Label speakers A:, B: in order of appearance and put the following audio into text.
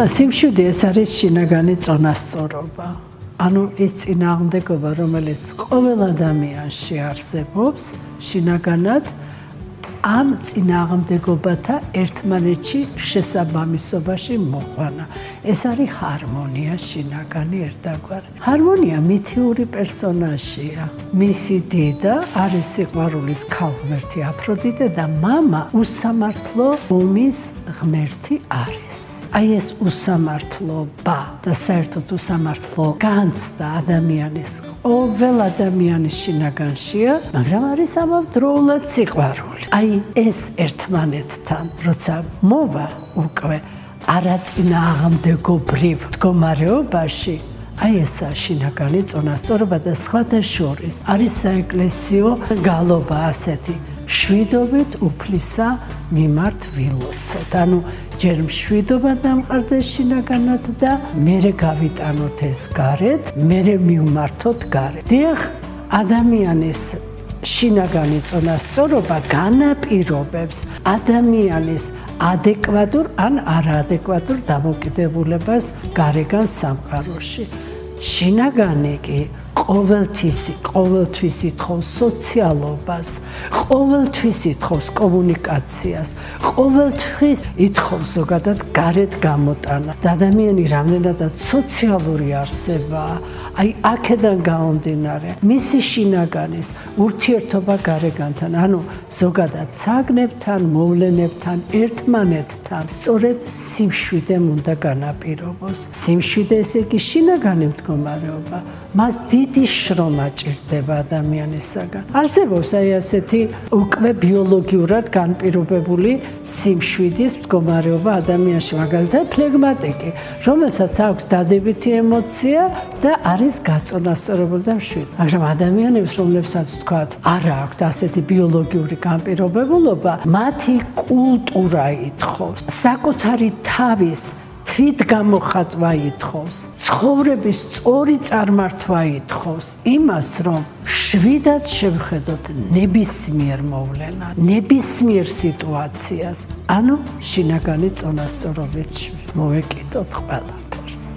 A: სიმშვიდე ეს არის შინაგანი წონასწორობა. ანუ ის წინააღმდეგობა, რომელიც ყოველ ადამიანში არსებობს, შინაგანად ამ წინააღმდეგობათა ერთმანეთში შესაბამისობაში მოყვანა. ეს არის ჰარმონია შინაგანი ერთგვარი. ჰარმონია მითიური პერსონაჟია. მისი დედა არის სიყვარულის ქალღმერთი აფროდიტე და მამა უსამართლო ომის ღმერთი არის. აი ეს უსამართლობა და საერთოდ უსამართლო განცდა ადამიანის ყოველ ადამიანის შინაგანშია, მაგრამ არის ამავდროულად სიყვარული. აი ეს ერთმანეთთან როცა მოვა უკვე არაწინააღმდეგობრივ მდგომარეობაში, აი ესა შინაგანი წონასწორობა და სხვათა შორის არის საეკლესიო გალობა ასეთი შვიდობით უფლისა მიმართ ვილოცოთ. ანუ ჯერ მშვიდობა დამყარდეს შინაგანად და მერე გავიტანოთ ეს გარეთ, მერე მივმართოთ გარეთ. დიახ, ადამიანის შინაგანი წონასწორობა განაპირობებს ადამიანის ადეკვატურ ან არაადეკვატურ დამოკიდებულებას გარეგან სამყაროში. შინაგანი კი ყოველთვის ითხოვს სოციალობას, ყოველთვის ითხოვს კომუნიკაციას, ყოველთვის ითხოვს ზოგადად გარეთ გამოტანა. და ადამიანი რამდენადაც სოციალური არსებაა, აი აქედან გამომდინარე, მისი შინაგანის ურთიერთობა გარეგანთან, ანუ ზოგადად საგნებთან, მოვლენებთან, ერთმანეთთან, სწორედ სიმშვიდემ უნდა განაპირობოს. სიმშვიდე ესე იგი შინაგანი მდგომარეობა, მას დიდი შრომა ჭირდება ადამიანისაგან. არსებობს აი ასეთი უკვე ბიოლოგიურად განპირობებული სიმშვიდის მდგომარეობა ადამიანში, მაგალითად ფლეგმატიკი, რომელსაც აქვს დადებითი ემოცია და არის გაწონასწორებული და მშვიდი. მაგრამ ადამიანებს, რომლებსაც ვთქვათ, არა აქვთ ასეთი ბიოლოგიური განპირობებულობა, მათი კულტურა ითხოვს, საკუთარი თავის თვითგამოხატვა ითხოვს, ცხოვრების სწორი წარმართვა ითხოვს იმას, რომ შვიდად შევხედოთ ნებისმიერ მოვლენას, ნებისმიერ სიტუაციას, ანუ შინაგანი წონასწორობით მოვეკიდოთ ყველა.